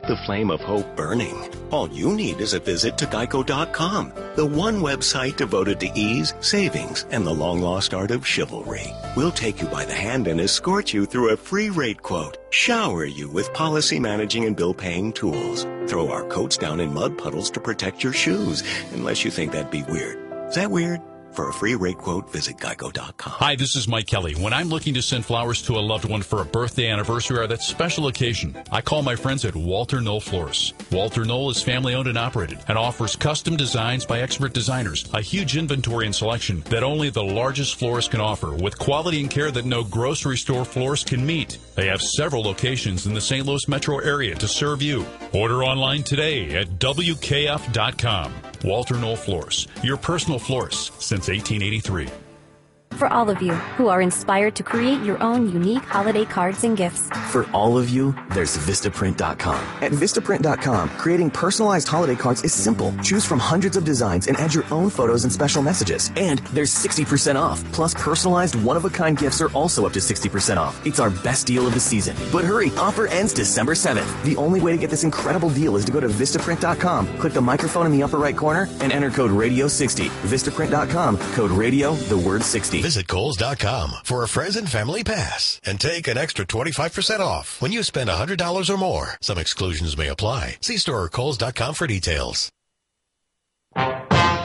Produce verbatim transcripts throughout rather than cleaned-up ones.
the flame of hope burning. All you need is a visit to geico dot com, the one website devoted to ease, savings, and the long-lost art of chivalry. We'll take you by the hand and escort you through a free rate quote, shower you with policy managing and bill paying tools, throw our coats down in mud puddles to protect your shoes, unless you think that'd be weird. Is that weird? For a free rate quote, visit geico dot com. Hi, this is Mike Kelly. When I'm looking to send flowers to a loved one for a birthday, anniversary, or that special occasion, I call my friends at Walter Knoll Florists. Walter Knoll is family-owned and operated and offers custom designs by expert designers, a huge inventory and selection that only the largest florist can offer, with quality and care that no grocery store florist can meet. They have several locations in the Saint Louis metro area to serve you. Order online today at W K F dot com. Walter Knoll Florists, your personal florist since eighteen eighty-three. For all of you who are inspired to create your own unique holiday cards and gifts. For all of you, there's Vistaprint dot com. At Vistaprint dot com, creating personalized holiday cards is simple. Choose from hundreds of designs and add your own photos and special messages. And there's sixty percent off. Plus, personalized one-of-a-kind gifts are also up to sixty percent off. It's our best deal of the season. But hurry, offer ends December seventh. The only way to get this incredible deal is to go to Vistaprint dot com, click the microphone in the upper right corner, and enter code radio sixty. Vistaprint dot com, code radio, the word sixty. Visit Kohl's dot com for a friends and family pass and take an extra twenty-five percent off when you spend one hundred dollars or more. Some exclusions may apply. See store or Kohl's dot com for details. See if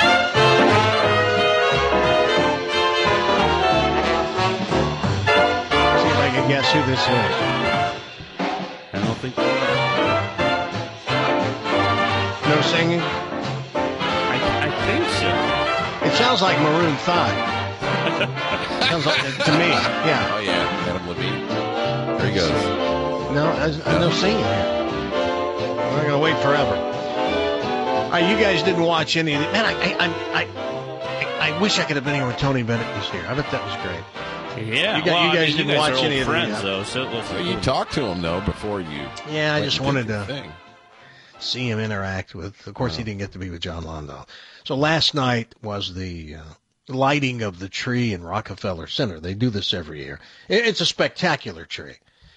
I can guess who this is. I don't think. No singing? I, I think so. It sounds like Maroon five. Sounds like it to me. Yeah. Oh, yeah. Adam Levine. There he goes. No, there's, there's no singing here. We're not going to wait forever. All right, you guys didn't watch any of it. Man, I, I, I, I, I wish I could have been here when Tony Bennett was here. I bet that was great. Yeah. You, got, well, you guys I mean, didn't you guys watch are any old of friends, the, though, so it was well, you talked to him, though, before you. Yeah, I just wanted to thing. see him interact with. Of course, oh. He didn't get to be with John Landau. So last night was the uh, lighting of the tree in Rockefeller Center. They do this every year. It's a spectacular tree.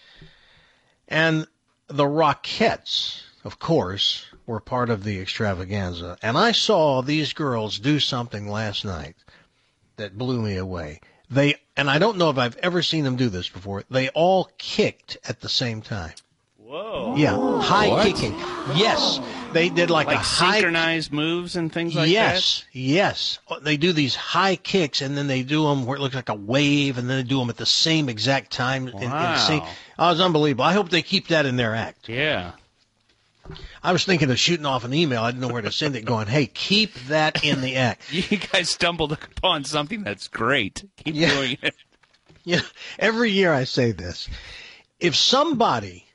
And the Rockettes, of course, were part of the extravaganza. And I saw these girls do something last night that blew me away. They, and I don't know if I've ever seen them do this before, they all kicked at the same time. Whoa. Yeah, high What? kicking. Yes. They did like, like a high synchronized moves and things like yes, that? Yes, yes. They do these high kicks, and then they do them where it looks like a wave, and then they do them at the same exact time. Wow. In, in sync. Oh, it's unbelievable. I hope they keep that in their act. Yeah. I was thinking of shooting off an email. I didn't know where to send it, going, hey, keep that in the act. You guys stumbled upon something that's great. Keep yeah. doing it. Yeah. Every year I say this. If somebody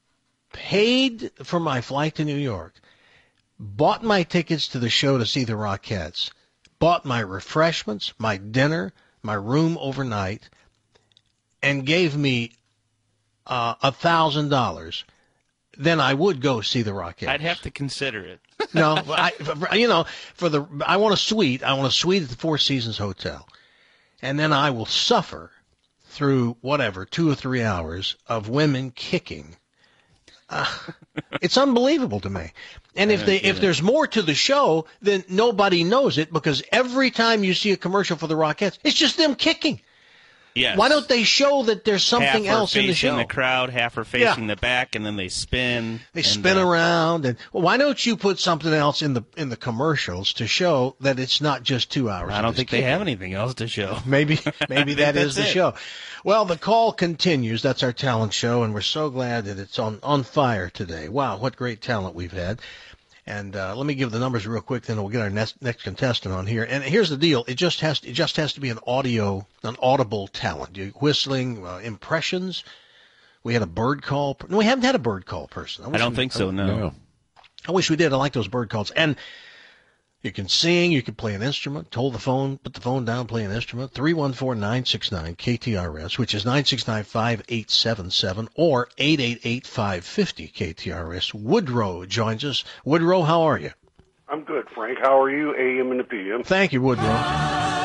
paid for my flight to New York, bought my tickets to the show to see the Rockettes, bought my refreshments, my dinner, my room overnight, and gave me uh, a thousand dollars, then I would go see the Rockettes. I'd have to consider it. No, I, you know, for the I want a suite. I want a suite at the Four Seasons Hotel, and then I will suffer through whatever two or three hours of women kicking. Uh, it's unbelievable to me. And if they if there's more to the show, then nobody knows it, because every time you see a commercial for the Rockettes, it's just them kicking. Yes. Why don't they show that there's something half else in the show? Half are facing the crowd, half are facing Yeah. the back, and then they spin. They and, spin uh, around, and well, why don't you put something else in the in the commercials to show that it's not just two hours? I of don't this think kicking? they have anything else to show. Maybe maybe that is the that's it. show. Well, the call continues. That's our talent show, and we're so glad that it's on on fire today. Wow, what great talent we've had. And uh, let me give the numbers real quick, then we'll get our next, next contestant on here. And here's the deal: it just has to, it just has to be an audio, an audible talent. You whistling, uh, impressions. We had a bird call. No, we haven't had a bird call person. I don't we, think so. I, No. No. I wish we did. I like those bird calls. And you can sing, you can play an instrument, hold the phone, put the phone down, play an instrument. three one four, nine six nine, K T R S, which is nine six nine, five eight seven seven, or eight eight eight, five five zero, K T R S. Woodrow joins us. Woodrow, how are you? I'm good, Frank. How are you? A M and the P M. Thank you, Woodrow.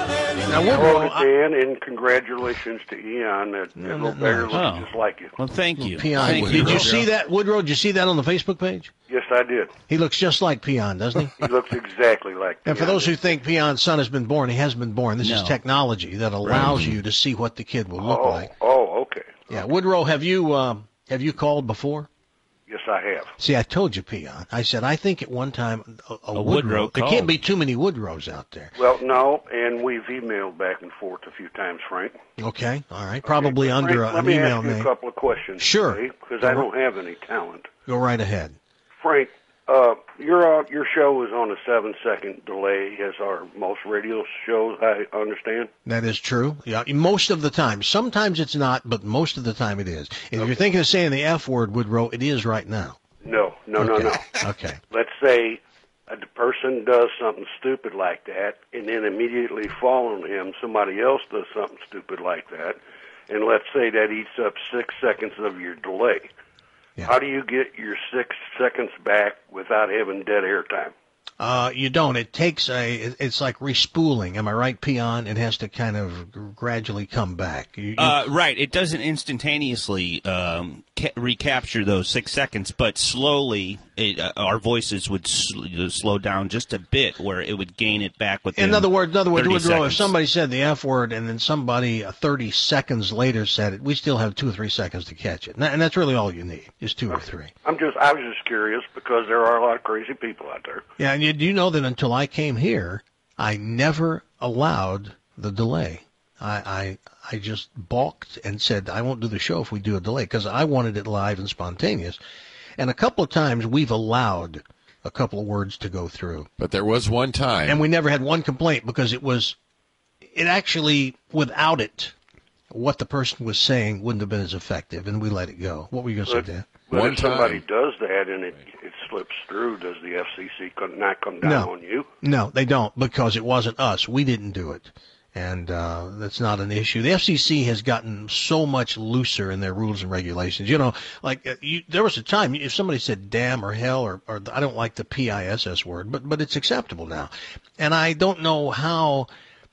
Now, Woodrow, Hello to Dan, and congratulations to Eon. That No, little no, bear no. looks Oh. just like you. Well, thank you. Peon, Thank did you Woodrow. see that, Woodrow? Did you see that on the Facebook page? Yes, I did. He looks just like Peon, doesn't he? He looks exactly like And for Peon. those who think Peon's son has been born, he hasn't been born. This is No. technology that allows you to see what the kid will look oh, like. Oh, okay. Yeah, Woodrow, have you um, have you called before? Yes, I have. See, I told you, Peon. I said I think at one time a, a, A Woodrow. Woodrow There called. can't be too many Woodrows out there. Well, no, and we've emailed back and forth a few times, Frank. Okay, all right, probably Okay, under Frank, a, let an me email ask you name. a couple of questions. Sure. Because I don't have any talent. Go right ahead. Frank, uh, your uh, your show is on a seven-second delay, as are most radio shows, I understand. That is true. Yeah, most of the time. Sometimes it's not, but most of the time it is. If you're thinking of saying the F word, Woodrow, it is right now. No, no, no, no. Okay. Let's say a person does something stupid like that, and then immediately following him, somebody else does something stupid like that, and let's say that eats up six seconds of your delay. Yeah. How do you get your six seconds back without having dead air time? Uh, you don't. It takes a. It's like respooling. Am I right, Peon? It has to kind of gradually come back. You, you, Uh, right. It doesn't instantaneously um, ca- recapture those six seconds, but slowly it, uh, our voices would sl- slow down just a bit, where it would gain it back within in other words, in other words, thirty Woodrow, if seconds. somebody said the F word and then somebody uh, thirty seconds later said it, we still have two or three seconds to catch it, and, that, and that's really all you need is two or three. I'm just, I was just curious because there are a lot of crazy people out there. Yeah, and you, do you know that until I came here, I never allowed the delay. I, I I just balked and said I won't do the show if we do a delay because I wanted it live and spontaneous. And a couple of times we've allowed a couple of words to go through, But there was one time. and we never had one complaint because it was, it actually without it, what the person was saying wouldn't have been as effective, and we let it go. What were you going to say, Dan? But One if somebody time. does that and it, it slips through, does the F C C come, not come down No. on you? No, they don't, because it wasn't us. We didn't do it. And uh, that's not an issue. The F C C has gotten so much looser in their rules and regulations. You know, like uh, you, there was a time if somebody said damn or hell or, or I don't like the P I S S word, but but it's acceptable now. And I don't know how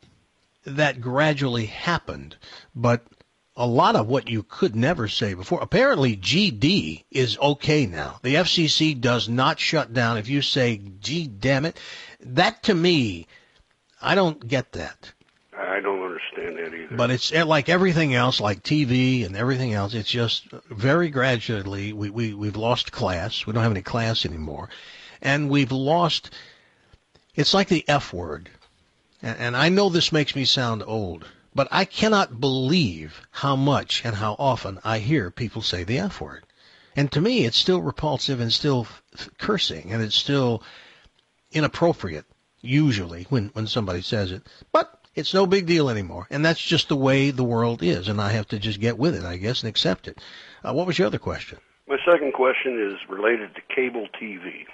that gradually happened, but a lot of what you could never say before. Apparently, G D is okay now. The F C C does not shut down if you say, gee, damn it. That, to me, I don't get that. I don't understand that either. But it's like everything else, like T V and everything else, it's just very gradually, we, we, we've lost class. We don't have any class anymore. And we've lost, it's like the F word. And, and I know this makes me sound old, but I cannot believe how much and how often I hear people say the F word. And to me, it's still repulsive and still f- cursing, and it's still inappropriate, usually, when, when somebody says it. But it's no big deal anymore, and that's just the way the world is, and I have to just get with it, I guess, and accept it. Uh, what was your other question? My second question is related to cable T V.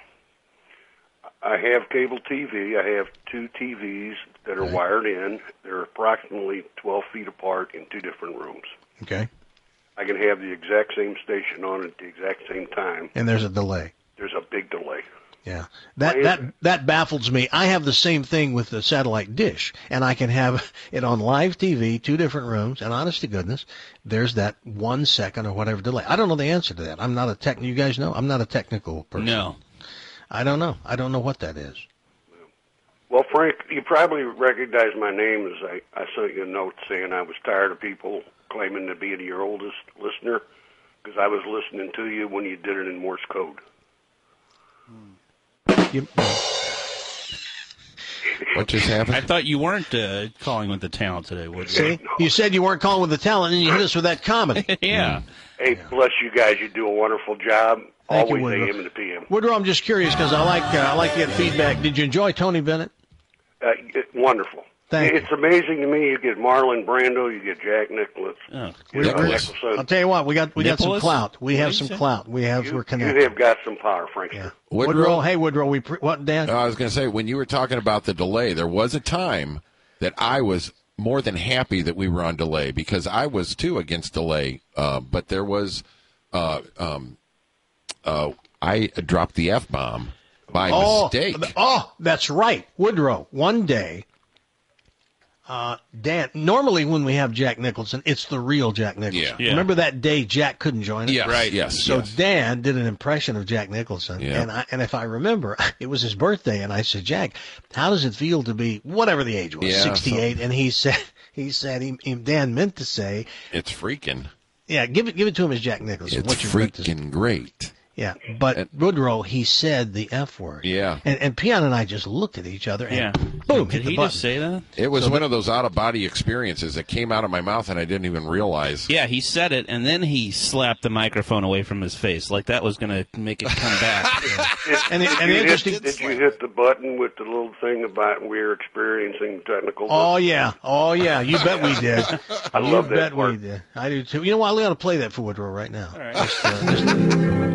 I have cable T V. I have two T Vs that are Okay. wired in. They're approximately twelve feet apart in two different rooms. Okay. I can have the exact same station on at the exact same time. And there's a delay. There's a big delay. Yeah, that Why is that it? that baffles me. I have the same thing with the satellite dish, and I can have it on live T V, two different rooms, and honest to goodness, there's that one second or whatever delay. I don't know the answer to that. I'm not a tech. You guys know, I'm not a technical person. No. I don't know. I don't know what that is. Well, Frank, you probably recognize my name as I, I sent you a note saying I was tired of people claiming to be your oldest listener because I was listening to you when you did it in Morse code. You, What just I happened? thought you weren't uh, calling with the talent today, would you? see, you said you weren't calling with the talent, and you hit us with that comedy. Yeah. Hey, bless you guys. You do a wonderful job. Thank you, Always Woodrow. A M and the P M. Woodrow, I'm just curious because I like uh, I like to get feedback. Did you enjoy Tony Bennett? Uh, it- wonderful. Thank it's amazing to me. You get Marlon Brando, you get Jack Nicholas. Oh. You know, Nicholas. I'll Nicholson. tell you what, we got we got some Nicholas? clout. We What have did some you say? clout. We have You, we're you connected. have got some power, Frank. Yeah. Woodrow? Woodrow, hey Woodrow, we pre- what Dan? No, I was going to say, when you were talking about the delay, there was a time that I was more than happy that we were on delay because I was too against delay. Uh, but there was, uh, um, uh, I dropped the F bomb by oh, mistake. th- oh, that's right, Woodrow. One day, Uh, Dan, normally when we have Jack Nicholson, it's the real Jack Nicholson. Yeah. Yeah. Remember that day Jack couldn't join us? Yes, Right. yes, So yes. Dan did an impression of Jack Nicholson, Yeah. and I, and if I remember, it was his birthday, and I said, Jack, how does it feel to be whatever the age was, Yeah, sixty-eight? And he said, he said, he, he, Dan meant to say, It's freaking. yeah, give it, give it to him as Jack Nicholson. It's What you meant to say. freaking great. Yeah, but Woodrow, he said the F word. Yeah. And, and Peon and I just looked at each other and Yeah. boom, Did hit the he button. just say that? It was So one of those out of body experiences that came out of my mouth and I didn't even realize. Yeah, he said it, and then he slapped the microphone away from his face, like that was going to make it come back. Did, And it- did and you it hit, interesting- did you hit the button with the little thing about we're experiencing technical? Oh, yeah. Oh, yeah. You bet we did. I you love that bet we part. did. I do, too. You know what? We ought to play that for Woodrow right now. All right. Just, uh, just,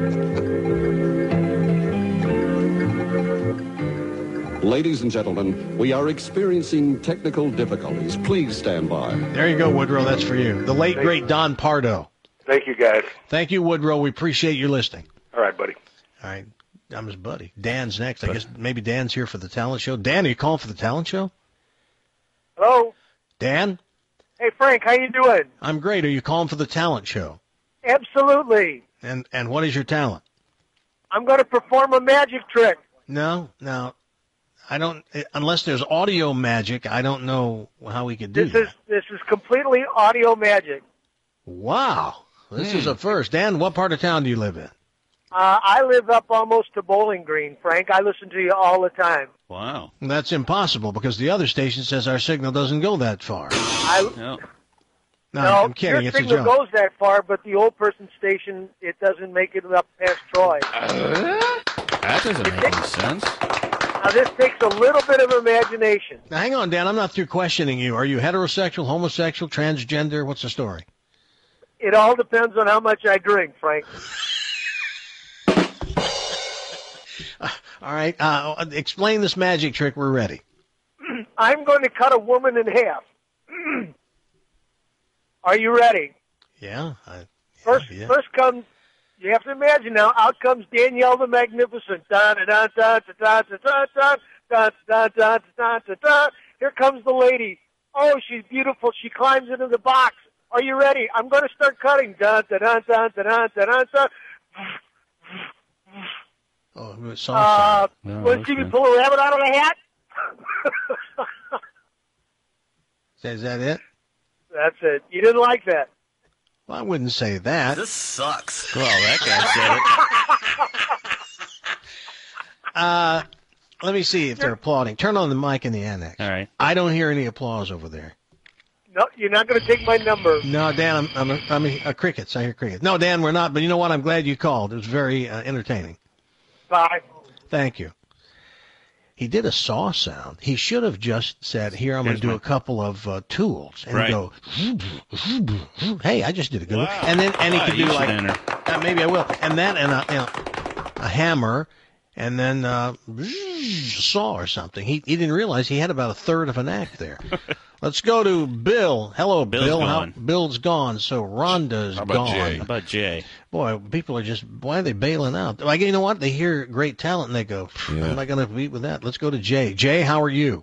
Ladies and gentlemen, we are experiencing technical difficulties. Please stand by. there you go, Woodrow. That's for you. The late, great Don Pardo. Thank you, guys. Thank you, Woodrow. We appreciate you listening. All right, buddy. All right. I'm his buddy. Dan's next. I guess maybe Dan's here for the talent show. Dan, are you calling for the talent show? Hello. Dan? Hey, Frank, how you doing? I'm great. Are you calling for the talent show? Absolutely. And and what is your talent? I'm going to perform a magic trick. No, no. I don't, unless there's audio magic, I don't know how we could do This that. is this is completely audio magic. Wow. This Hmm. is a first. Dan, what part of town do you live in? Uh, I live up almost to Bowling Green, Frank. I listen to you all the time. Wow. That's impossible because the other station says our signal doesn't go that far. I, No. No, no, I'm kidding. your It's a signal joke. goes that far, but the old person station, it doesn't make it up past Troy. That doesn't make any sense. Now, this takes a little bit of imagination. Now, hang on, Dan. I'm not through questioning you. Are you heterosexual, homosexual, transgender? What's the story? It all depends on how much I drink, Frank. All right. Uh, explain this magic trick. We're ready. I'm going to cut a woman in half. Are you ready? Yeah. I, First, yeah. first comes, you have to imagine now, out comes Danielle the Magnificent. Da da da da da da da da da da da da da da. Here comes the lady. Oh, she's beautiful. She climbs into the box. Are you ready? I'm going to start cutting. Da da da da da da da da. Oh, it was Uh, salsa. No, want to see me okay. pull a rabbit out of a hat? Is that it? That's it. You didn't like that. Well, I wouldn't say that. This sucks. Well, that guy said it. Uh, let me see if they're applauding. Turn on the mic in the annex. All right. I don't hear any applause over there. No, you're not going to take my number. No, Dan, I'm I'm a, I'm a, a crickets. I hear crickets. No, Dan, we're not. But you know what? I'm glad you called. It was very uh, entertaining. Bye. Thank you. He did a saw sound. He should have just said, "Here, I'm going Here's to do my- a couple of uh, tools," and Right. go, "Hey, I just did a good one." And then and he Ah, could you do should like, enter. uh, maybe I will, and that and a, you know, a hammer, and then uh, saw or something. He he didn't realize he had about a third of an act there. Let's go to Bill. Hello, Bill's Bill. gone. How, Bill's gone, so Rhonda's How about gone. Jay? How about Jay? Boy, people are just, why are they bailing out? Like, you know what? They hear great talent and they go, Yeah. I'm not going to compete with that. Let's go to Jay. Jay, how are you?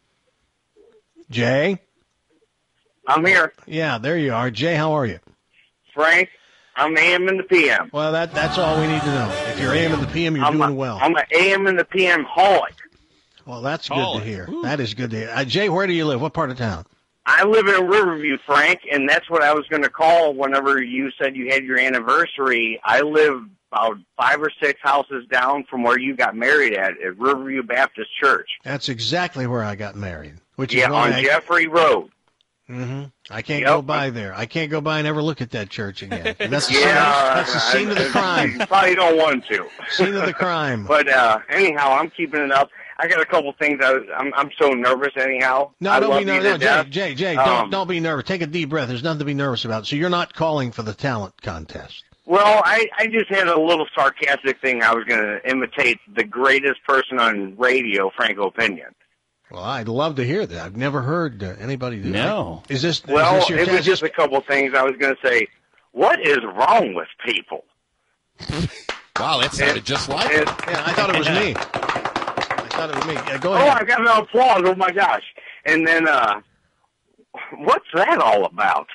Jay? I'm here. Yeah, there you are. Jay, how are you? Frank, I'm A M and the P M. Well, that that's all we need to know. If you're A M and the P M, you're I'm doing a, well. I'm an A M and the P M holic. Well, that's good Holic. to hear. That is good to hear. Uh, Jay, where do you live? What part of town? I live in Riverview, Frank, and that's what I was going to call whenever you said you had your anniversary. I live about five or six houses down from where you got married at, at Riverview Baptist Church. That's exactly where I got married. Which Yeah, is why on I, Jeffrey Road. hmm I can't Yep. go by there. I can't go by and ever look at that church again. That's the, Yeah, scene, that's the scene I- of the crime. You probably don't want to. Scene of the crime. But uh, anyhow, I'm keeping it up. I got a couple things. I was, I'm I'm so nervous. Anyhow, No, I don't love be you nervous. to No, death. Jay, Jay, Jay, Um, don't don't be nervous. Take a deep breath. There's nothing to be nervous about. So you're not calling for the talent contest. Well, I, I just had a little sarcastic thing. I was going to imitate the greatest person on radio, Frank Opinion. Well, I'd love to hear that. I've never heard uh, anybody do No. that. Is this Well, is this your it was test? just a couple things. I was going to say, what is wrong with people? Wow, that sounded just like It- it. Yeah, I thought it was me. I thought it was me. Yeah, go Oh, ahead. I got an applause. Oh, my gosh. And then uh, What's that all about?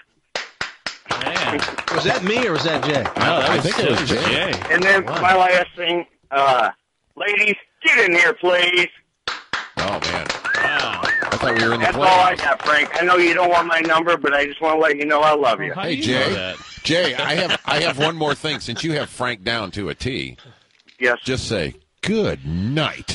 Was that me or was that Jay? No, that I was, think it was Jay. Jay. And then Wow. my last thing, uh, ladies, get in here, please. Oh man, Wow. I thought we were in the That's all I playoffs. got, Frank. I know you don't want my number, but I just want to let you know I love you. How Hey do you know Jay, that? Jay, I have I have one more thing. Since you have Frank down to a T, Yes. just say good night.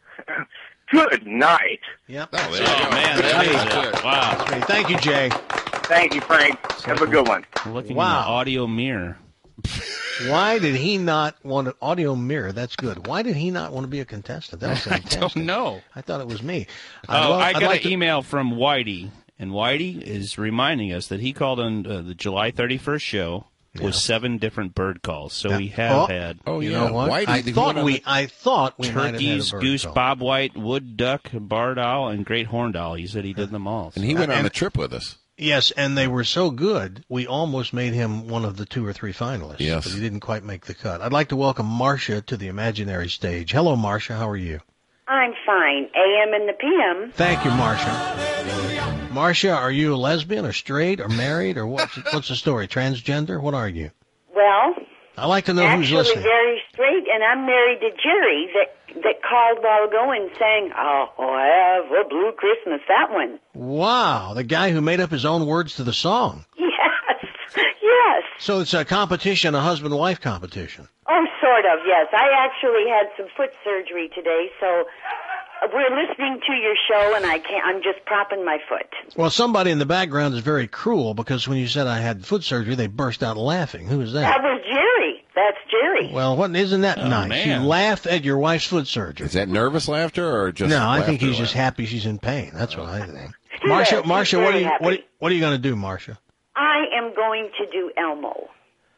Good night. Yep. Oh, there you Oh, go. man, that Hey. is it. Wow. Great. Thank you, Jay. Thank you, Frank. Have a good one. Looking Wow. in the audio mirror. Why did he not want an audio mirror? That's good. Why did he not want to be a contestant? That was I fantastic. don't know. I thought it was me. Oh, I'd love- I I'd got like an to- email from Whitey, and Whitey is reminding us that he called on uh, the July thirty-first show with seven different bird calls. So Yeah. we have Oh. had Oh You yeah, know what? Whitey, I he thought went on we. the- I thought we might have had a turkeys, bird goose, call. bobwhite, wood duck, barred owl, and great horned owl. He said he did them all. and he went on And- the trip with us. Yes, and they were so good, we almost made him one of the two or three finalists. Yes. But he didn't quite make the cut. I'd like to welcome Marcia to the imaginary stage. Hello, Marcia. How are you? I'm fine. A M and the P M. Thank you, Marcia. Marcia, are you a lesbian or straight or married or what's, what's the story? Transgender? What are you? Well, I'd like to know who's actually listening. very straight, and I'm married to Jerry that that called a while ago and sang, "I'll have a blue Christmas." That one. Wow, the guy who made up his own words to the song. Yes, yes. So it's a competition, a husband-wife competition. Oh, sort of. Yes, I actually had some foot surgery today, so we're listening to your show, and I can't. I'm just propping my foot. Well, somebody in the background is very cruel because when you said I had foot surgery, they burst out laughing. Who is that? That was Jerry. That's Jerry. Well, what isn't that Oh, nice? man. You laugh at your wife's foot surgery. Is that nervous laughter or just? no, I think laughter he's just laugh? happy she's in pain. That's what I think. She Marcia, is. She's Marcia, what are very you happy. what, what are you going to do, Marcia? I am going to do Elmo.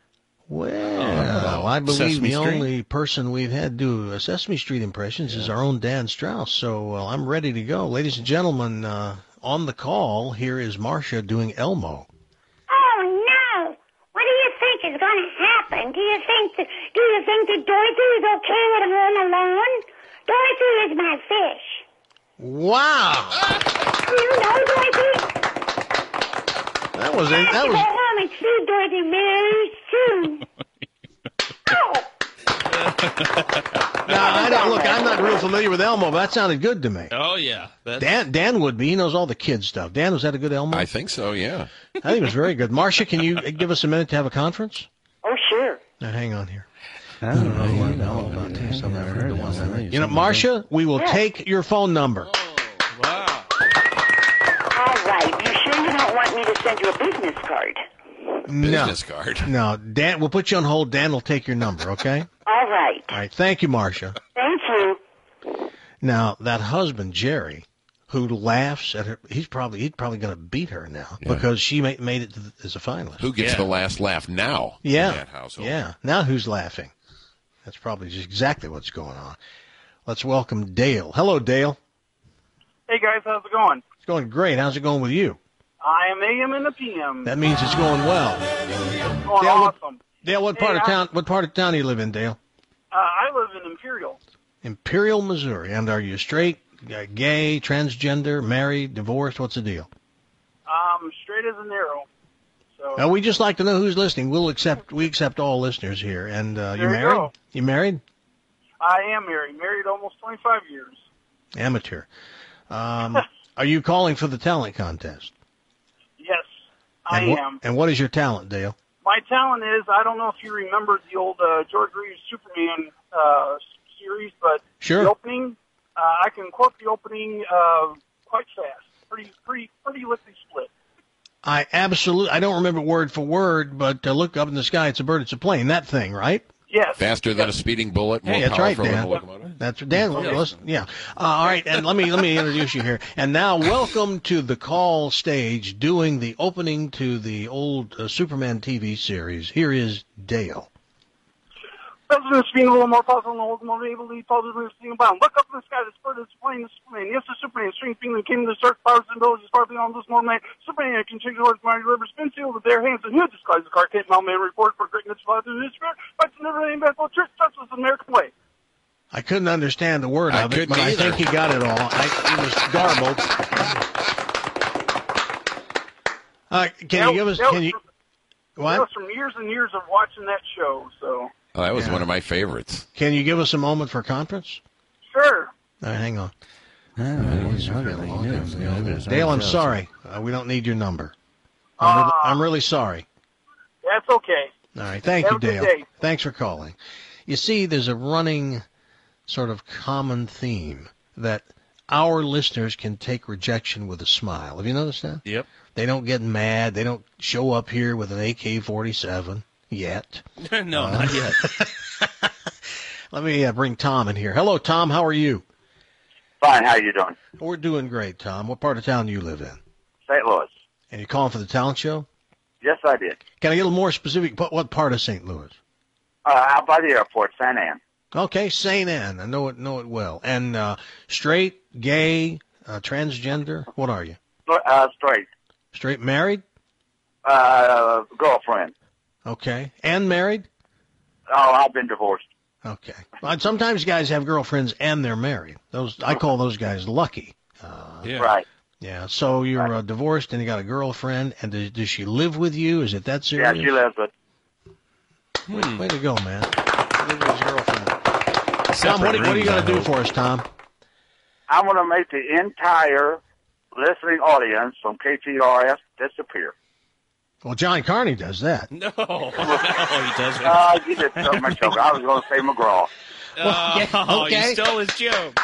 Well, I believe Sesame the Street? only person we've had do a Sesame Street impressions is our own Dan Strauss. So uh, I'm ready to go, ladies and gentlemen. Uh, on the call, here is Marcia doing Elmo. Oh no! What do you think is going to happen? Do you think that, do you think that Dorothy is okay at home alone? Dorothy is my fish. Wow, Do you know Dorothy? that was a, I have that to was. go home and see Dorothy very soon. Oh, Now, I don't, look, I'm not real familiar with Elmo, but that sounded good to me. Oh, yeah. That's, Dan, Dan would be. He knows all the kids stuff. Dan, was that a good Elmo? I think so. Yeah. I think it was very good. Marcia, can you give us a minute to have a conference? Oh, sure. Now, hang on here. I don't know what Elmo about this. I've never heard of one. You know, Marcia, we will Yes. take your phone number. Wow. All right. You sure you don't want me to send you a business card? Business card. No, Dan, we'll put you on hold. Dan will take your number, okay? All right. All right. Thank you, Marcia. Thank you. Now, that husband, Jerry, who laughs at her, he's probably he's probably going to beat her now Yeah. because she made, made it to the, as a finalist. Who gets Yeah. the last laugh now? Yeah. In that household. Yeah. Now who's laughing? That's probably just exactly what's going on. Let's welcome Dale. Hello, Dale. Hey guys, how's it going? It's going great. How's it going with you? I am A M and the P M. That means it's going well. It's going Dale, what- awesome. Dale, what part Hey, of I- town? What part of town do you live in, Dale? Uh, I live in Imperial. Imperial, Missouri. And are you straight, uh, gay, transgender, married, divorced? What's the deal? Um, straight as an arrow. So Uh, we just like to know who's listening. We'll accept we accept all listeners here. And uh, you There you married? go. You married? I am married. Married almost twenty-five years. Amateur. Um, are you calling for the talent contest? Yes, I and wha- am. And what is your talent, Dale? My talent is, I don't know if you remember the old uh, George Reeves Superman uh, series, but Sure. the opening, uh, I can quote the opening uh, quite fast. Pretty, pretty, pretty lickety split. I absolutely, I don't remember word for word, but uh, look up in the sky, it's a bird, it's a plane, that thing, right? Yes. Faster than a speeding bullet, more Hey, that's right, powerful than a Dan. locomotive. That's Dan. Yeah. listen- Yeah. Uh, all right, and let me let me introduce you here. And now, welcome to the call stage, doing the opening to the old uh, Superman T V series. Here is Dale. President being a little more positive than the locomotive, able to lead positively seeing about. Look up in the sky, this bird is flying, this Superman. Yes, the Superman, strength being came to the search powers and abilities far beyond this mortal man. Superman can change the words, mighty rivers, spin seal with their hands, and he'll disguise the car. Can't man report for greatness, father, and his spirit. Fights never any back, well, church touches the American way. I couldn't understand a word I of it, couldn't but I either. think he got it all. I, it was garbled. Uh, can That you give us? was- that Can was you? from- What? That was from years and years of watching that show. So Oh, that was Yeah. one of my favorites. Can you give us a moment for conference? sure. All right, hang on. Dale, I'm sorry. Uh, we don't need your number. I'm, really, I'm really sorry. That's okay. All right. Thank Have you, a good Dale. day. Thanks for calling. You see, there's a running sort of common theme that our listeners can take rejection with a smile. Have you noticed that? Yep. They don't get mad. They don't show up here with an A K forty-seven yet. no, Uh, not yet. Let me uh, bring Tom in here. Hello, Tom. How are you? Fine. How you doing? We're doing great, Tom. What part of town do you live in? Saint Louis. And you calling for the talent show? Yes, I did. Can I get a little more specific? What, what part of Saint Louis? Uh, out by the airport, Saint Anne. Okay, Saint Anne. I know it know it well. And uh, straight, gay, uh, transgender. What are you? Uh, straight. Straight, married? Uh, girlfriend. Okay. And married? Oh, I've been divorced. Okay. Well, sometimes guys have girlfriends and they're married. Those I call those guys lucky. Uh, Yeah. Right. Yeah. So you're uh, divorced and you got a girlfriend, and does, does she live with you? Is it that serious? Yeah, she lives with. Way, way to go, man. Live with his girlfriend. Tom, what, are- what are you going to do for us, Tom? I'm going to make the entire listening audience from K T R S disappear. Well, John Carney does that. No, no, he doesn't. Uh, you just took my joke. I was going to say McGraw. Oh, okay. you stole his joke.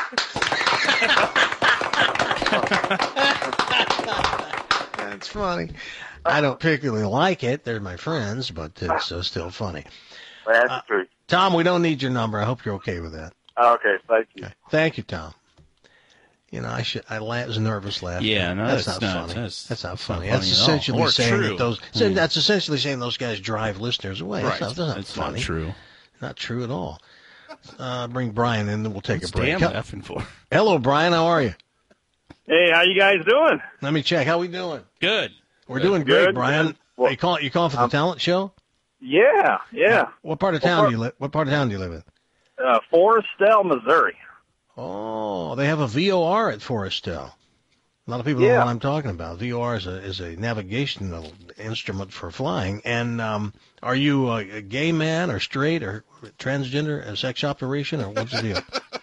That's funny. I don't particularly like it. They're my friends, but it's uh, still funny. Well, that's Uh, the truth. Tom, we don't need your number. I hope you're okay with that. Okay, thank you. Thank you, Tom. You know, I should. I la- was nervous laughing. Yeah, no, that's, that's not, not- funny. that's- That's, not that's not funny. funny That's at all. essentially Or saying true. that those. Hmm. That's essentially saying those guys drive listeners away. Right. That's not, that's not It's not funny. true. Not true at all. Uh, bring Brian in, then we'll take What's a break. Dan Hel- laughing for? Hello, Brian. How are you? Hey, how you guys doing? Let me check. How we doing? Good. We're doing great, Good, Brian. good. Well, you calling? You calling for the talent show? Yeah, yeah. What part of Well, town for- do you live? What part of town do you live in? Uh, Forestville, Missouri. Oh, they have a V O R at Forestville. A lot of people don't know Yeah. what I'm talking about. V O R is a is a navigational instrument for flying. And um, are you a, a gay man or straight or transgender, a sex operation, or what's the deal?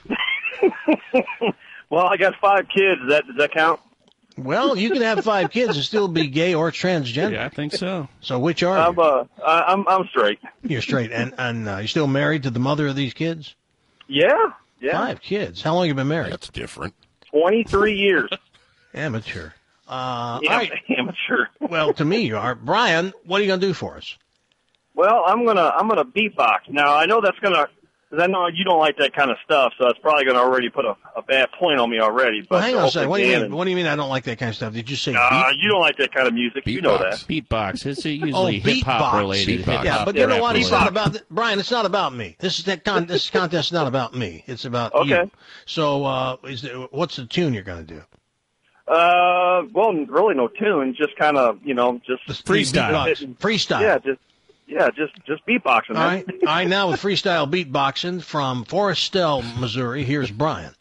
Well, I got five kids. Does that does that count? Well, you can have five kids and still be gay or transgender. Yeah, I think so. So which are I'm you? uh, I- I'm I'm straight. You're straight, and and uh, you're still married to the mother of these kids? Yeah, yeah. Five kids. How long you been married? That's different. Twenty-three years. Amateur. Uh, Yeah, all right. amateur. Well, to me, you are. Brian, what are you going to do for us? Well, I'm gonna I'm gonna beatbox. Now I know that's gonna, because I know you don't like that kind of stuff, so that's probably gonna already put a, a bad point on me already. But Well, hang on a second. What do you Dan mean? What do you mean? I don't like that kind of stuff? Did you say? Uh, beat? you don't like that kind of music. You know that. Beatbox. It's Oh, usually hip hop beatbox. related. Beatbox. hip-hop Yeah, but you know what? It's related. not about Brian. It's not about me. This is that con- this contest is not about me. It's about Okay. you. So, uh, is there, what's the tune you're going to do? Uh, well, really no tune, just kind of, you know, just Freestyle. Beatbox. Freestyle. Yeah, just yeah, just just beatboxing. All man. right. All right. Now with freestyle beatboxing from Forestville, Missouri. Here's Brian.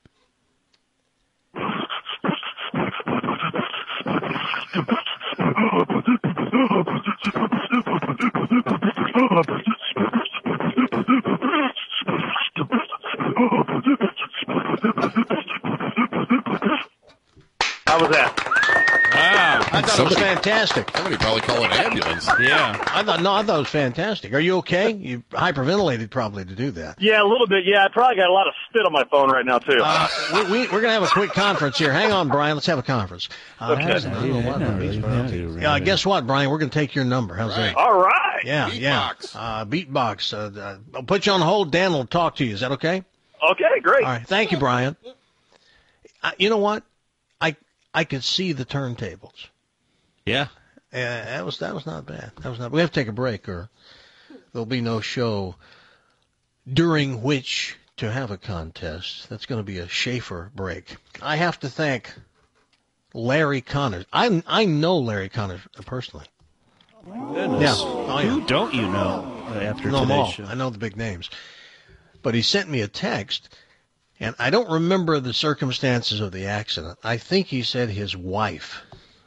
How was that? Wow. I thought it was Somebody- fantastic. Somebody probably call an ambulance. Yeah. I thought no, I thought it was fantastic. Are you okay? You hyperventilated probably to do that. Yeah, a little bit. Yeah, I probably got a lot of spit on my phone right now too. Uh, we, we, we're going to have a quick conference here. Hang on, Brian. Let's have a conference. Uh, Okay. I don't know what that means, but- Uh, guess what, Brian? We're going to take your number. How's that? All right. Yeah, yeah. Beatbox. Uh, beatbox. Uh, uh, I'll put you on hold. Dan will talk to you. Is that okay? Okay, great. All right. Thank you, Brian. Uh, you know what? I I could see the turntables. Yeah. Uh, that was that was not bad. That was not. We have to take a break, or there'll be no show during which to have a contest. That's going to be a Schaefer break. I have to thank Larry Connors. I I know Larry Connors personally. Goodness. Yeah. Oh, yeah. Who don't you know uh, after I know them today's all. show? I know the big names. But he sent me a text, and I don't remember the circumstances of the accident. I think he said his wife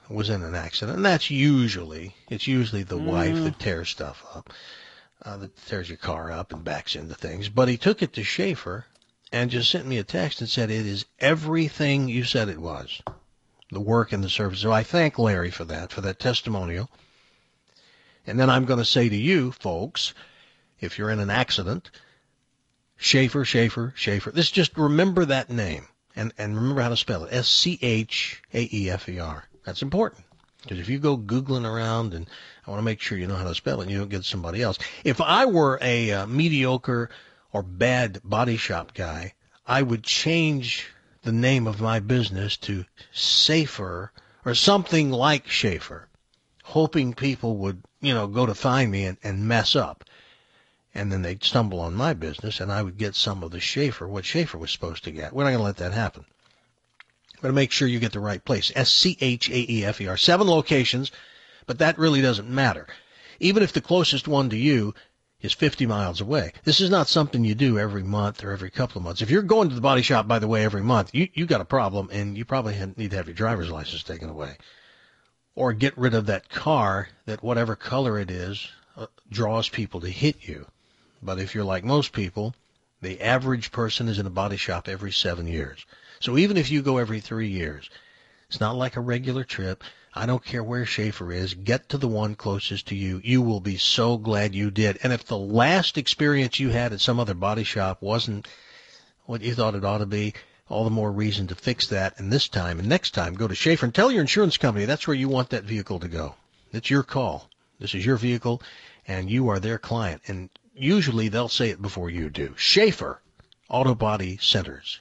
was in an accident. And that's usually, it's usually the mm. wife that tears stuff up, uh, that tears your car up and backs into things. But he took it to Schaefer and just sent me a text and said, it is everything you said it was, the work and the service. So I thank Larry for that, for that testimonial. And then I'm going to say to you, folks, if you're in an accident, Schaefer, Schaefer, Schaefer. This just remember that name and, and remember how to spell it. S C H A E F E R. That's important because if you go Googling around, and I want to make sure you know how to spell it and you don't get somebody else. If I were a uh, mediocre or bad body shop guy, I would change the name of my business to Safer or something like Schaefer, hoping people would, you know, go to find me and, and mess up. And then they'd stumble on my business, and I would get some of the Schaefer, what Schaefer was supposed to get. We're not going to let that happen. We're going to make sure you get the right place. S C H A E F E R. Seven locations, but that really doesn't matter. Even if the closest one to you is fifty miles away. This is not something you do every month or every couple of months. If you're going to the body shop, by the way, every month, you, you got a problem, and you probably need to have your driver's license taken away. Or get rid of that car that whatever color it is uh, draws people to hit you. But if you're like most people, the average person is in a body shop every seven years. So even if you go every three years, it's not like a regular trip. I don't care where Schaefer is. Get to the one closest to you. You will be so glad you did. And if the last experience you had at some other body shop wasn't what you thought it ought to be, all the more reason to fix that. And this time and next time, go to Schaefer and tell your insurance company that's where you want that vehicle to go. It's your call. This is your vehicle, and you are their client. And usually they'll say it before you do. Schaefer Auto Body Centers.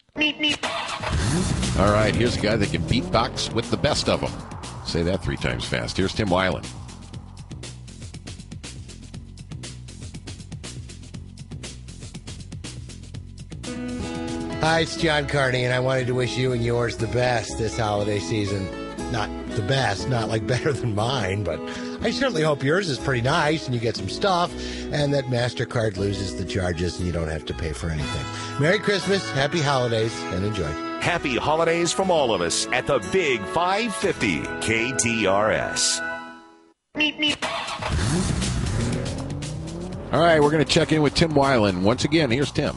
All right, here's a guy that can beatbox with the best of them. Say that three times fast. Here's Tim Weiland. Hi, it's John Carney, and I wanted to wish you and yours the best this holiday season. Not the best, not like better than mine, but I certainly hope yours is pretty nice and you get some stuff and that MasterCard loses the charges and you don't have to pay for anything. Merry Christmas, happy holidays, and enjoy. Happy holidays from all of us at the Big five fifty K T R S. All right, we're going to check in with Tim Weiland. Once again, here's Tim.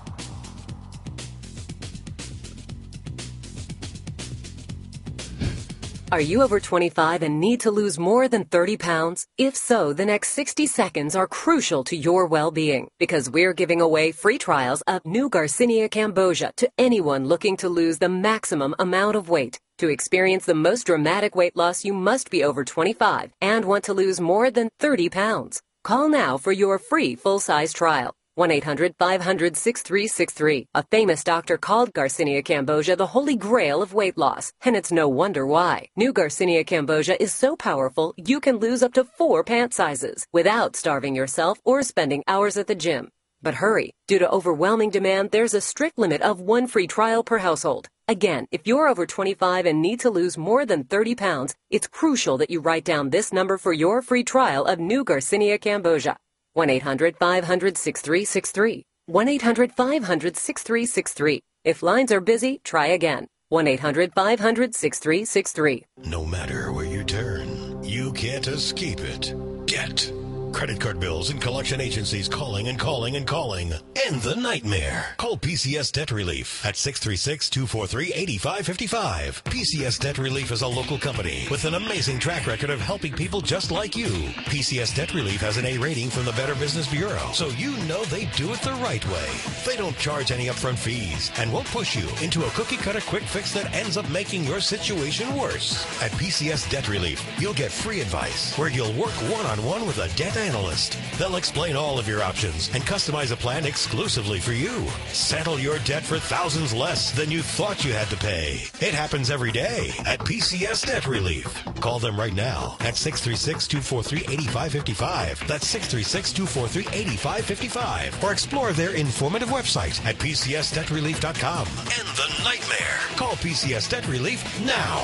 Are you over twenty-five and need to lose more than thirty pounds? If so, the next sixty seconds are crucial to your well-being because we're giving away free trials of new Garcinia Cambogia to anyone looking to lose the maximum amount of weight. To experience the most dramatic weight loss, you must be over twenty-five and want to lose more than thirty pounds. Call now for your free full-size trial. one eight hundred five hundred six three six three. A famous doctor called Garcinia Cambogia the holy grail of weight loss, and it's no wonder why. New Garcinia Cambogia is so powerful, you can lose up to four pant sizes without starving yourself or spending hours at the gym. But hurry, due to overwhelming demand, there's a strict limit of one free trial per household. Again, if you're over twenty-five and need to lose more than thirty pounds, it's crucial that you write down this number for your free trial of new Garcinia Cambogia. one eight hundred five hundred six three six three. one eight hundred five hundred six three six three. If lines are busy, try again. one eight hundred five hundred six three six three. No matter where you turn, you can't escape it. Debt. Credit card bills and collection agencies calling and calling and calling. End the nightmare. Call P C S Debt Relief at six three six, two four three, eight five five five. P C S Debt Relief is a local company with an amazing track record of helping people just like you. P C S Debt Relief has an A rating from the Better Business Bureau, so you know they do it the right way. They don't charge any upfront fees and won't push you into a cookie-cutter quick fix that ends up making your situation worse. At P C S Debt Relief, you'll get free advice where you'll work one-on-one with a debt analyst. They'll explain all of your options and customize a plan exclusively for you. Settle your debt for thousands less than you thought you had to pay. It happens every day at P C S Debt Relief. Call them right now at six three six, two four three, eight five five five. That's six three six, two four three, eight five five five. Or explore their informative website at p c s debt relief dot com. End the nightmare. Call P C S Debt Relief now.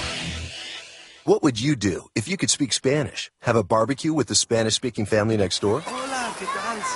What would you do if you could speak Spanish? Have a barbecue with the Spanish-speaking family next door?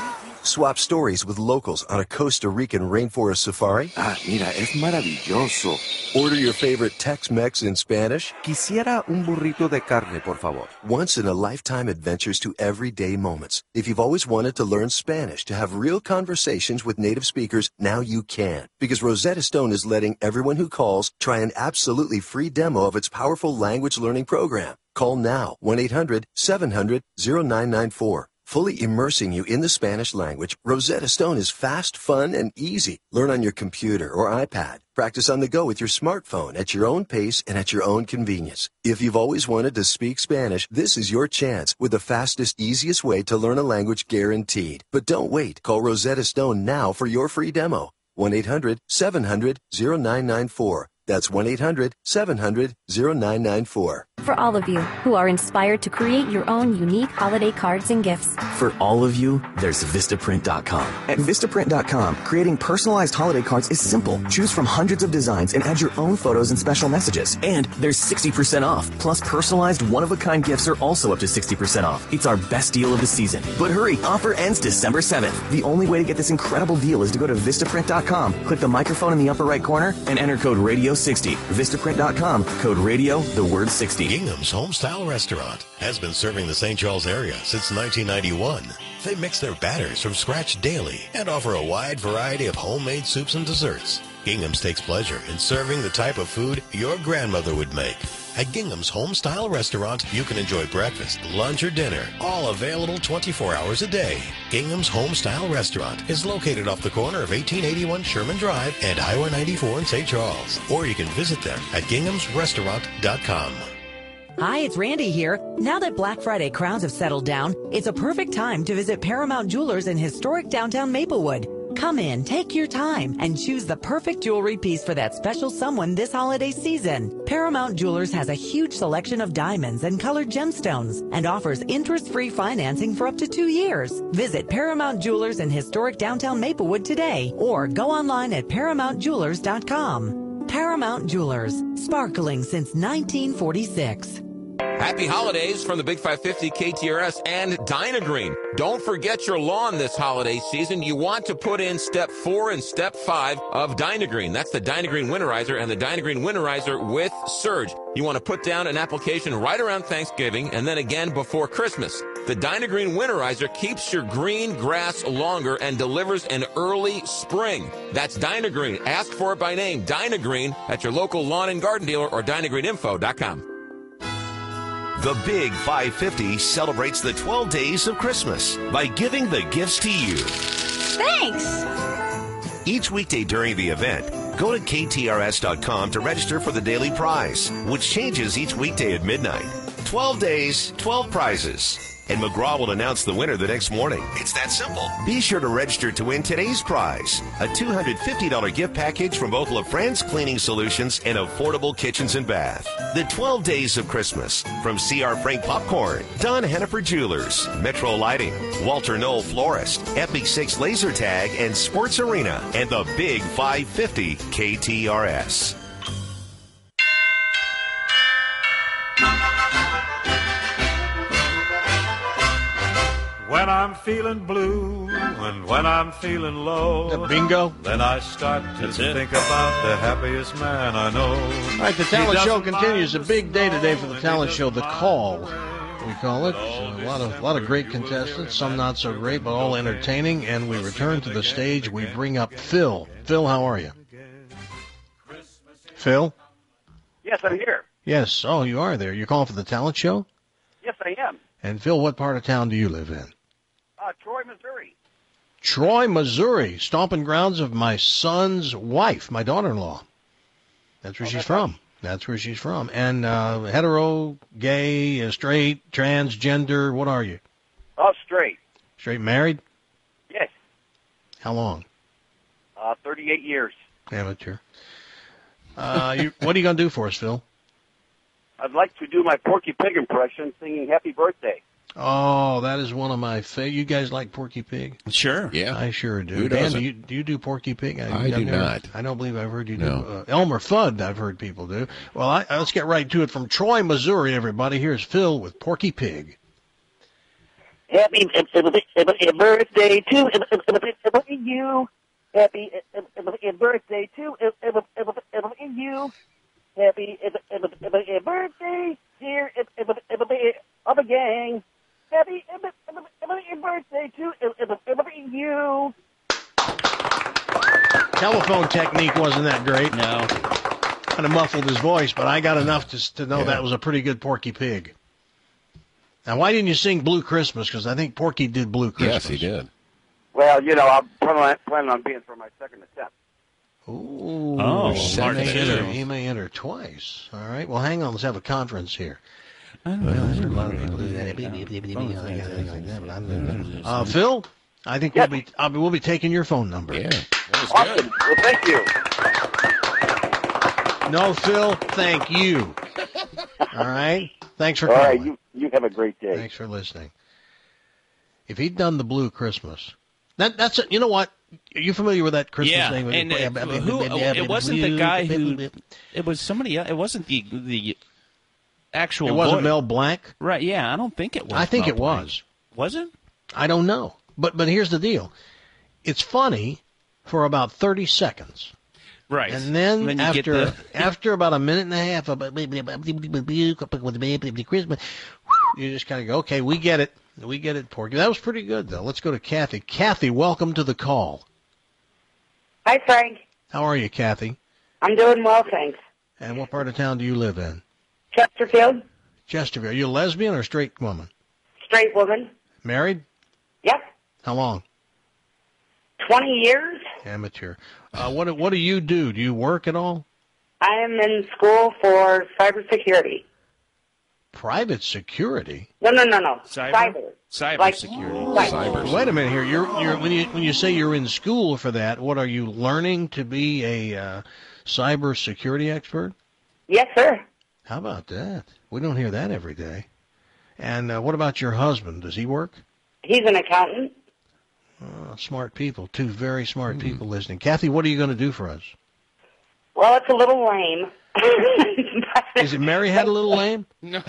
Swap stories with locals on a Costa Rican rainforest safari. Ah, mira, es maravilloso. Order your favorite Tex-Mex in Spanish. Quisiera un burrito de carne, por favor. Once-in-a-lifetime adventures to everyday moments. If you've always wanted to learn Spanish, to have real conversations with native speakers, now you can. Because Rosetta Stone is letting everyone who calls try an absolutely free demo of its powerful language learning program. Call now, one eight hundred seven hundred oh nine nine four. Fully immersing you in the Spanish language, Rosetta Stone is fast, fun, and easy. Learn on your computer or iPad. Practice on the go with your smartphone at your own pace and at your own convenience. If you've always wanted to speak Spanish, this is your chance with the fastest, easiest way to learn a language guaranteed. But don't wait. Call Rosetta Stone now for your free demo. one eight hundred seven hundred oh nine nine four. That's one eight hundred seven hundred oh nine nine four. For all of you who are inspired to create your own unique holiday cards and gifts. For all of you, there's Vistaprint dot com. At Vistaprint dot com, creating personalized holiday cards is simple. Choose from hundreds of designs and add your own photos and special messages. And there's sixty percent off. Plus, personalized one-of-a-kind gifts are also up to sixty percent off. It's our best deal of the season. But hurry, offer ends December seventh. The only way to get this incredible deal is to go to Vistaprint dot com, click the microphone in the upper right corner, and enter code radio sixty. Vistaprint dot com, code radio, the word sixty. Gingham's Homestyle Restaurant has been serving the Saint Charles area since nineteen ninety-one. They mix their batters from scratch daily and offer a wide variety of homemade soups and desserts. Gingham's takes pleasure in serving the type of food your grandmother would make. At Gingham's Homestyle Restaurant, you can enjoy breakfast, lunch, or dinner, all available twenty-four hours a day. Gingham's Homestyle Restaurant is located off the corner of eighteen eighty-one Sherman Drive and Highway ninety-four in Saint Charles. Or you can visit them at gingham's restaurant dot com. Hi, it's Randy here. Now that Black Friday crowds have settled down, it's a perfect time to visit Paramount Jewelers in historic downtown Maplewood. Come in, take your time, and choose the perfect jewelry piece for that special someone this holiday season. Paramount Jewelers has a huge selection of diamonds and colored gemstones and offers interest-free financing for up to two years. Visit Paramount Jewelers in historic downtown Maplewood today or go online at paramount jewelers dot com. Paramount Jewelers, sparkling since nineteen forty-six. Happy holidays from the Big five fifty K T R S and Dynagreen. Don't forget your lawn this holiday season. You want to put in step four and step five of Dynagreen. That's the Dynagreen Winterizer and the Dynagreen Winterizer with Surge. You want to put down an application right around Thanksgiving and then again before Christmas. The Dynagreen Winterizer keeps your green grass longer and delivers an early spring. That's Dynagreen. Ask for it by name, Dynagreen, at your local lawn and garden dealer or dynagreen info dot com. The Big five fifty celebrates the twelve days of Christmas by giving the gifts to you. Thanks. Each weekday during the event, go to K T R S dot com to register for the daily prize, which changes each weekday at midnight. twelve days, twelve prizes. And McGraw will announce the winner the next morning. It's that simple. Be sure to register to win today's prize, a two hundred fifty dollars gift package from both LaFrance Cleaning Solutions and Affordable Kitchens and Bath. The twelve Days of Christmas from C R Frank Popcorn, Don Hannaford Jewelers, Metro Lighting, Walter Knoll Florist, Epic six Laser Tag, and Sports Arena, and the Big five fifty K T R S. When I'm feeling blue and when I'm feeling low, the bingo. Then I start to think about the happiest man I know. All right, the talent show continues. A big day today for the talent show. The Call, we call it. So a lot of, a lot of great contestants. Some not so great, but all entertaining. And we return to the stage. We bring up Phil. Phil, how are you? Phil? Yes, I'm here. Yes. Oh, you are there. You're calling for the talent show? Yes, I am. And Phil, what part of town do you live in? Uh, Troy, Missouri. Troy, Missouri, stomping grounds of my son's wife, my daughter-in-law. That's where oh, she's that's from. Right. That's where she's from. And uh, hetero, gay, uh, straight, transgender, what are you? Oh, straight. Straight married? Yes. How long? Uh, thirty-eight years. Amateur. Uh, you, what are you going to do for us, Phil? I'd like to do my Porky Pig impression singing Happy Birthday. Oh, that is one of my favorite. You guys like Porky Pig? Sure. Yeah. I sure do. Who Dan, doesn't? do you, do you do Porky Pig? I, I do never, not. I don't believe I've heard you no. do. Uh, Elmer Fudd, I've heard people do. Well, I, let's get right to it. From Troy, Missouri, everybody, here's Phil with Porky Pig. Happy birthday to you. Happy birthday to you. Happy birthday, dear of the gang. Happy birthday to you. Telephone technique wasn't that great. No. Kind of muffled his voice, but I got enough to to know Yeah. that was a pretty good Porky Pig. Now, why didn't you sing Blue Christmas? Because I think Porky did Blue Christmas. Yes, he did. Well, you know, I'm planning planning on being for my second attempt. Ooh, Oh, he smart may decision. enter, he may enter twice. All right. Well, hang on. Let's have a conference here. I don't know. A lot of people do that. Uh, Phil, I think we'll be uh, we'll be taking your phone number. Yeah. Awesome. Well, thank you. No, Phil, thank you. All right. Thanks for All calling. right, you you have a great day. Thanks for listening. If he'd done the Blue Christmas, that that's it. You know what? Are you familiar with that Christmas Yeah, thing? and uh, who? It wasn't the guy who. It was somebody else. It wasn't the the actual. It wasn't voice. Mel Blanc. Right? Yeah, I don't think it was. I think Mel it Blanc. was. Was it? I don't know. But but here's the deal. It's funny for about thirty seconds. Right. And then, Then you get after the- after about a minute and a half of Christmas, you just kind of go, okay, we get it. We get it, Porky. That was pretty good, though. Let's go to Kathy. Kathy, welcome to the call. Hi, Frank. How are you, Kathy? I'm doing well, thanks. And what part of town do you live in? Chesterfield, Chesterfield. Are you a lesbian or a straight woman? straight woman. Married? Yep. How long? twenty years. Amateur. Uh, what do- what do you do? Do you work at all? I am in school for cybersecurity. Private security? No, no, no, no. Cyber? Cyber. Cyber Like- security. Cyber. Wait a minute here. You're, you're when you when you say you're in school for that, what are you learning to be a uh, cyber security expert? Yes, sir. How about that? We don't hear that every day. And uh, what about your husband? Does he work? He's an accountant. Uh, smart people. Two very smart people listening. Kathy, what are you going to do for us? Well, it's a little lame. Is it Mary Had a Little Lame? No.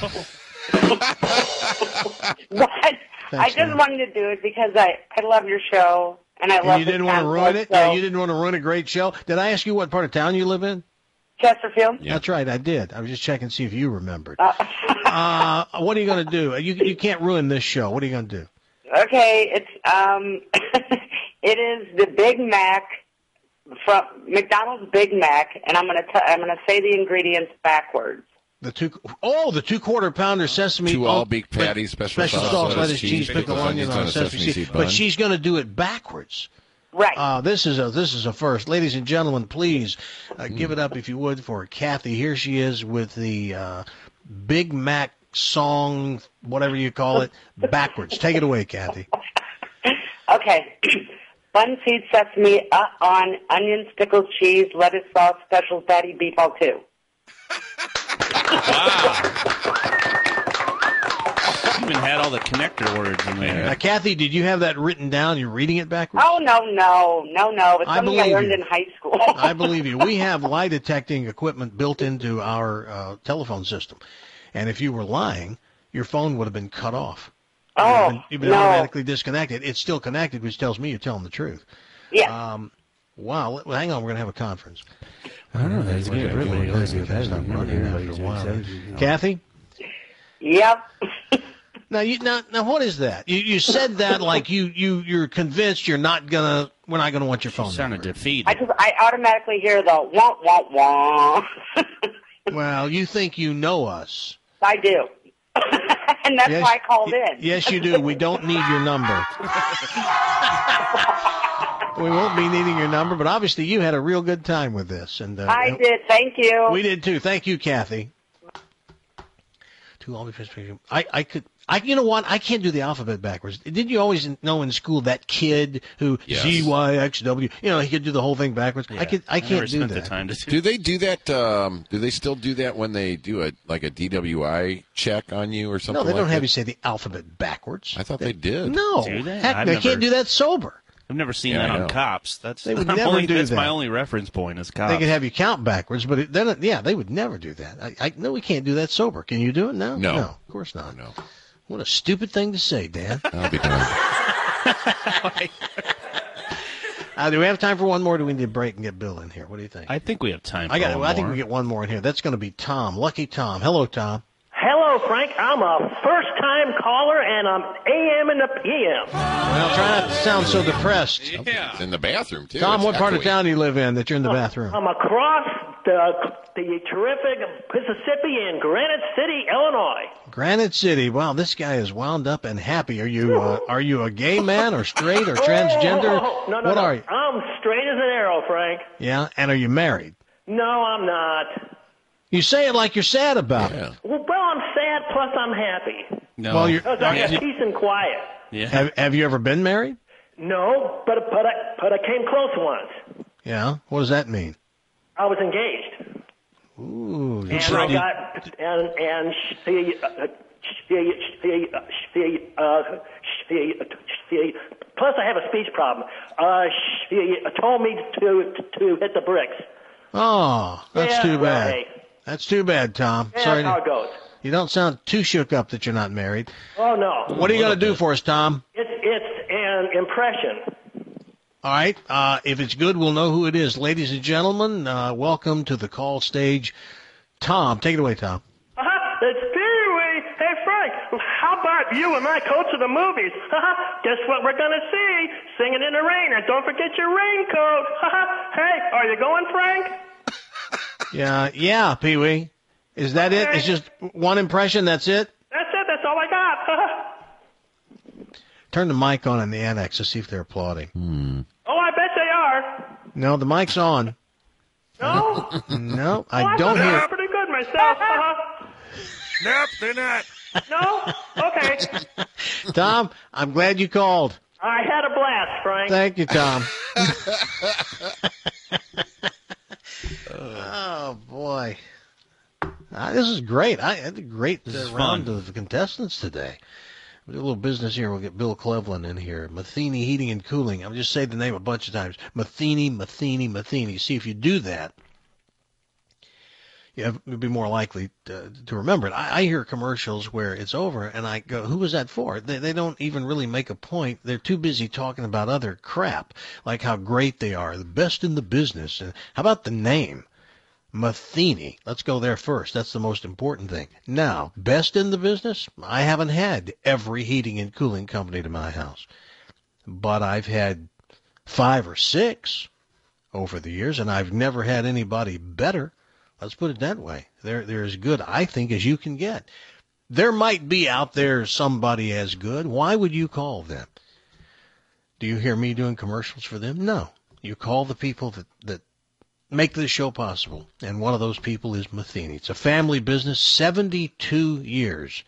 But I just wanted to do it because I, I love your show and I And love you the didn't want to ruin concept, it? Yeah, so- you didn't want to ruin a great show? Did I ask you what part of town you live in? Chesterfield. That's right, I did. I was just checking to see if you remembered. Uh, Uh, what are you going to do? You you can't ruin this show. What are you going to do? Okay, it's um, it is the Big Mac from McDonald's Big Mac, and I'm gonna t- I'm gonna say the ingredients backwards. The two oh the two quarter pounder sesame Two oh, all beef patties, special sauce, sauce, lettuce, lettuce, cheese, cheese, pickled pickled onion onions on on a a sesame sesame seed. seed But bun. she's going to do it backwards. Right. Uh, this is a this is a first, ladies and gentlemen. Please uh, give it up if you would for Kathy. Here she is with the uh, Big Mac song, whatever you call it, backwards. Take it away, Kathy. Okay, bun, seed, sesame uh, on onions, pickles, cheese, lettuce, sauce, special fatty beef, all two. You even had all the connector words in there. Now, Kathy, did you have that written down? You're reading it backwards? Oh no, no, no, no! It's I something I believe learned you. in high school. I believe you. We have lie detecting equipment built into our uh, telephone system. And if you were lying, your phone would have been cut off. Oh, You've been, you've been no. automatically disconnected. It's still connected, which tells me you're telling the truth. Yeah. Um, wow. Let- well, hang on. We're going to have a conference. I don't know. It's getting really crazy. Kathy? Yep. Now, you, now, now, what is that? You, you said that like you, you, you're convinced you're not going to, we're not going to want your phone sounded number. defeated. I just I automatically hear the wah wah wah. Well, you think you know us. I do, and that's Yes, why I called in. Yes, you do. We don't need your number. We won't be needing your number, but obviously you had a real good time with this. And uh, I did. Thank you. We did too. Thank you, Kathy. Two all I, I could. I, you know what? I can't do the alphabet backwards. Didn't you always know in school that kid who Yes. Z Y X W? You know, he could do the whole thing backwards. I could. I I can't never do spent that. the time to do Do they do that? Um, do they still do that when they do a like a D W I check on you or something? No, they don't like have that? you say the alphabet backwards. I thought they did. No, Do they? heck, I've they never- can't do that sober. I've never seen Yeah, that I on know. Cops. That's They would I'm never only, do That's that. my only reference point is Cops. They could have you count backwards, but it, then, yeah, they would never do that. I, I no, we can't do that sober. Can you do it? No, No. no, of course not. No. What a stupid thing to say, Dan. I'll be done. Uh, do we have time for one more? Or do we need to break and get Bill in here? What do you think? I think we have time for I got. one well, I think more. we get one more in here. That's going to be Tom. Lucky Tom. Hello, Tom. Hello, Frank. I'm a first-time caller, and I'm A M and a P M. Well, try not to sound so depressed. Yeah. In the bathroom, too. Tom, It's what part of echoey. town do you live in that you're in the bathroom? I'm across the, the terrific Mississippi in Granite City, Illinois. Granite City. Wow, this guy is wound up and happy. Are you uh, are you a gay man or straight or transgender? Oh, no, no, what no. are you? I'm straight as an arrow, Frank. Yeah, and are you married? No, I'm not. You say it like you're sad about it. Well, well, I'm sad, plus I'm happy. No. Well, you're, Because I have peace and quiet. Yeah. have, have you ever been married? No, but but I, but I came close once. Yeah. What does that mean? I was engaged. Ooh. you And should I be- got and and she uh, she she uh, she uh, she she. Plus, I have a speech problem. Uh, she told me to to hit the bricks. Oh, that's Yeah, too bad. right. That's too bad, Tom. Yeah, Sorry. that's how to- it goes. You don't sound too shook up that you're not married. Oh no. What are you going to do for us, Tom? It's it's an impression. All right. Uh, if it's good, we'll know who it is. Ladies and gentlemen, uh, welcome to the call stage. Tom, take it away, Tom. Uh-huh. It's Pee-wee. Hey, Frank, how about you and I go to the movies? Uh-huh. Guess what we're going to see? Singing in the rain. And don't forget your raincoat. Uh-huh. Hey, are you going, Frank? Yeah, yeah, Pee-wee. Is that it? It's just one impression, that's it? That's it. That's all I got. Uh-huh. Turn the mic on in the annex to see if they're applauding. Oh, I bet they are. No, the mic's on. No? No, Oh, I don't think hear. I'm pretty good myself. Uh-huh. Nope, they're not. No? Okay. Tom, I'm glad you called. I had a blast, Frank. Thank you, Tom. Oh, boy. Ah, this is great. I had a great This uh, is round fun. of contestants today. We'll do a little business here. We'll get Bill Cleveland in here. Matheny Heating and Cooling. I'll just say the name a bunch of times. Matheny, Matheny, Matheny. See, if you do that, you have, you'll be more likely to, to remember it. I, I hear commercials where it's over, and I go, who was that for? They, they don't even really make a point. They're too busy talking about other crap, like how great they are, the best in the business. And how about the name? Matheny. Let's go there first. That's the most important thing. Now, best in the business? I haven't had every heating and cooling company to my house, but I've had five or six over the years, and I've never had anybody better. Let's put it that way. They're, they're as good, I think, as you can get. There might be out there somebody as good. Why would you call them? Do you hear me doing commercials for them? No. You call the people that, that make this show possible, and one of those people is Matheny. It's a family business, seventy-two years.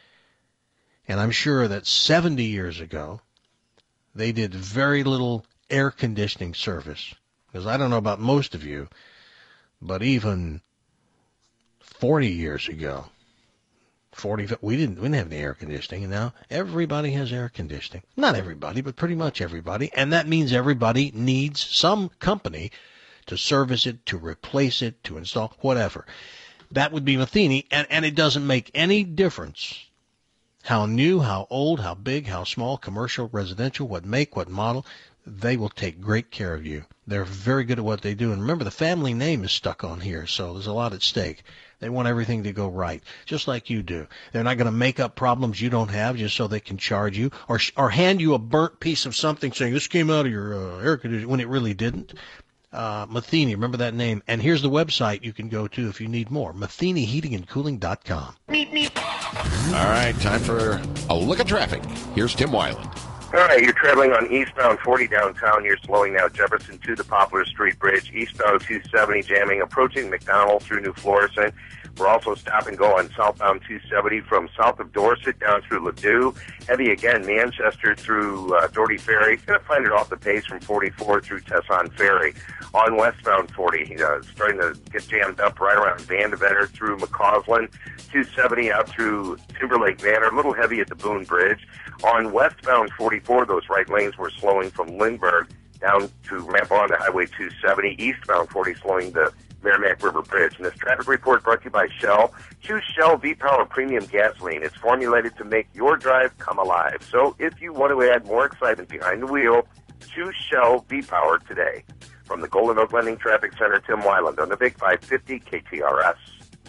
And I'm sure that seventy years ago, they did very little air conditioning service. Because I don't know about most of you, but even forty years ago, forty, we didn't, we didn't have any air conditioning, and now everybody has air conditioning. Not everybody, but pretty much everybody. And that means everybody needs some company to service it, to replace it, to install, whatever. That would be Matheny, and, and it doesn't make any difference how new, how old, how big, how small, commercial, residential, what make, what model. They will take great care of you. They're very good at what they do. And remember, the family name is stuck on here, so there's a lot at stake. They want everything to go right, just like you do. They're not going to make up problems you don't have just so they can charge you or or hand you a burnt piece of something saying, this came out of your uh, air conditioner, when it really didn't. Uh, Matheny, remember that name. And here's the website you can go to if you need more, matheny heating and cooling dot com. All right, time for a look at traffic. Here's Tim Weiland. All right, you're traveling on eastbound forty downtown. You're slowing now Jefferson to the Poplar Street Bridge. Eastbound two seventy jamming, approaching McDonald through New Florissant. We're also stop and go on southbound two seventy from south of Dorset down through Ladue. Heavy again, Manchester through uh, Doherty Ferry. Going to find it off the pace from forty-four through Tesson Ferry. On westbound forty, uh, starting to get jammed up right around Vandeventer through McCausland. two seventy out through Timberlake Manor. A little heavy at the Boone Bridge. On westbound forty-four, those right lanes were slowing from Lindbergh down to ramp on to Highway two seventy. Eastbound forty slowing to Merrimack River Bridge. And this traffic report brought to you by Shell. Choose Shell V-Power Premium Gasoline. It's formulated to make your drive come alive. So if you want to add more excitement behind the wheel, choose Shell V-Power today. From the Golden Oak Lending Traffic Center, Tim Weiland on the Big five fifty K T R S.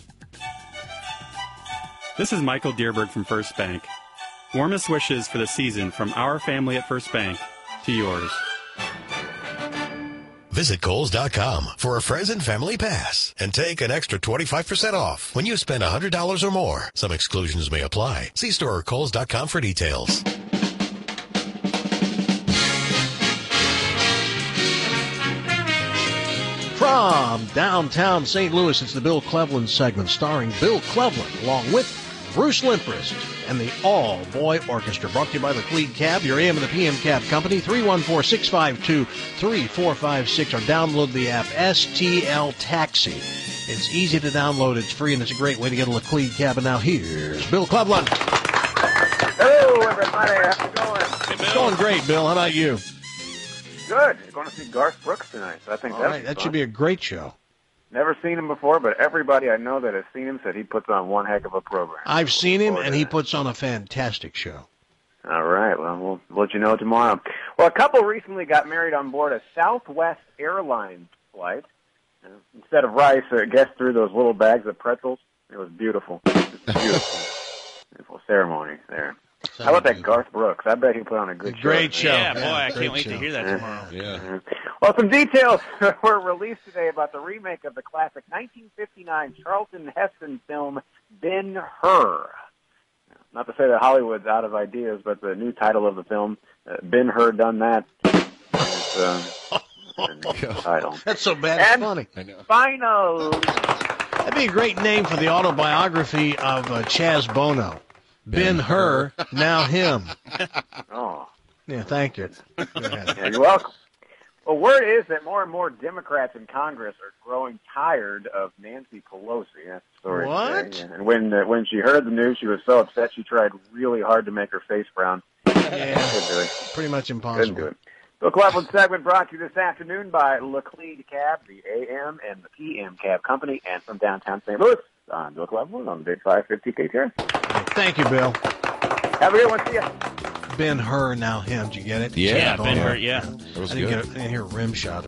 This is Michael Dierberg from First Bank. Warmest wishes for the season from our family at First Bank to yours. Visit Kohl's dot com for a friends and family pass and take an extra twenty-five percent off when you spend one hundred dollars or more. Some exclusions may apply. See store or Kohl's dot com for details. From downtown Saint Louis, it's the Bill Cleveland segment starring Bill Cleveland along with Bruce Limprist and the All-Boy Orchestra. Brought to you by the Cleed Cab, your A M and the P M Cab Company, three one four, six five two, three four five six, or download the app S T L Taxi. It's easy to download, it's free, and it's a great way to get a Cleed Cab. And now here's Bill Cleveland. Hello, everybody. How's it going? It's going great, Bill. How about you? Good. You're going to see Garth Brooks tonight. So I think All that's right, that fun. should be a great show. Never seen him before, but everybody I know that has seen him said he puts on one heck of a program. I've seen him, and he puts on a fantastic show. All right. Well, we'll let you know tomorrow. Well, a couple recently got married on board a Southwest Airlines flight. Uh, instead of rice, I guess through those little bags of pretzels. It was beautiful. It was beautiful. Beautiful ceremony there. How about that Garth Brooks? I bet he put on a good show. Great show. Yeah, boy, I great can't wait show. to hear that Yeah. tomorrow. Yeah. Well, some details were released today about the remake of the classic nineteen fifty-nine Charlton Heston film Ben-Hur. Not to say that Hollywood's out of ideas, but the new title of the film, uh, Ben-Hur Done That, is uh, the new title. That's so bad And it's funny. Finally, That'd be a great name for the autobiography of uh, Chaz Bono. Ben-Hur, now him. oh, Yeah, thank you. Go ahead. yeah, you're welcome. Well, word is that more and more Democrats in Congress are growing tired of Nancy Pelosi. That's the story What? today. Yeah. And when uh, when she heard the news, she was so upset she tried really hard to make her face brown. Yeah, Couldn't do it. pretty much Couldn't do impossible. it. Bill Cleveland segment brought to you this afternoon by Laclede Cab, the A M and the P M Cab Company, and from downtown Saint Louis. I'm Bill Cleveland on the Big five fifty K T R. Thank you, Bill. Have a good one. See ya. Ben-Hur, now him. Did you get it? Yeah, Yeah, Chaz Ben Bono. Hur, yeah. That was I didn't, good. get a, I didn't hear a rim shot.